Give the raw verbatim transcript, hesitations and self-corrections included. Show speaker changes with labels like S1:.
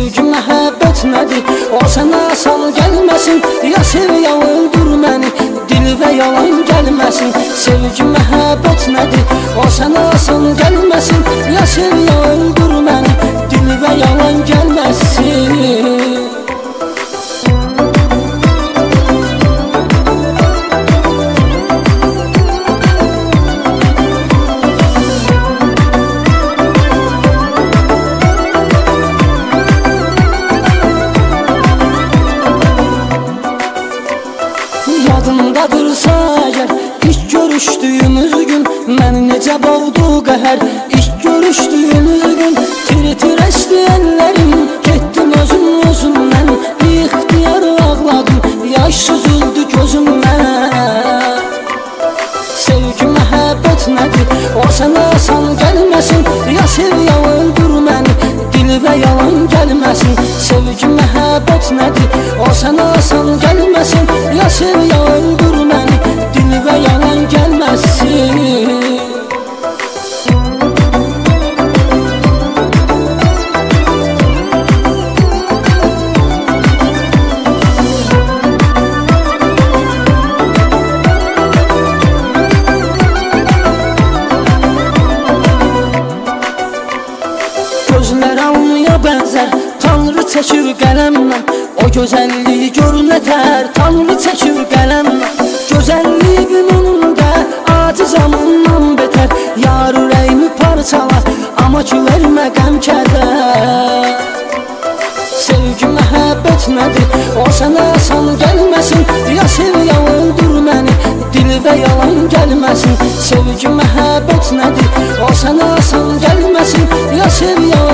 S1: Sevgi məhəbbət nədir? O sənə asan gəlməsin. Ya sev ya öldür məni, dil və yalan gəlməsin. Sevgi məhəbbət nədir? O sənə asan gəlməsin. Ya sev ya öldür məni, dil və yalan gəlməsin. Yadındadırsa əgər ilk görüşdüyümüz gün məni necə boğdu qəhər. İlk görüşdüyümüz gün tir-tir əsdi əllərim, getdim özüm özümdən, ixtiyar ağladım, yaş süzüldü gözümdən. Sevgi məhəbbət nədir? O sənə asan gəlməsin. Ya sev ya öldür məni, dil və yalan gəlməsin. Sevgi məhəbbət nədir? O sənə asan gəlməsin. Ya sev ya öldür məni, dil və yalan gəlməsin. Gözlər almaya bənzər, Tanrı çəkir qələmlə. O gözəlliyi gör nətər, Tanrı çəkir qələmlə. Gözəlliyin önündə acizamından betər. Yar ürəyimi parçalar, amma ki vermə qəm kədər. Sevgi məhəbbət nədir? O sənə asan gəlməsin. Ya sev ya öldür məni, dil və yalan gəlməsin. Sevgi məhəbbət nədir? O sənə asan gəlməsin. Ya sev ya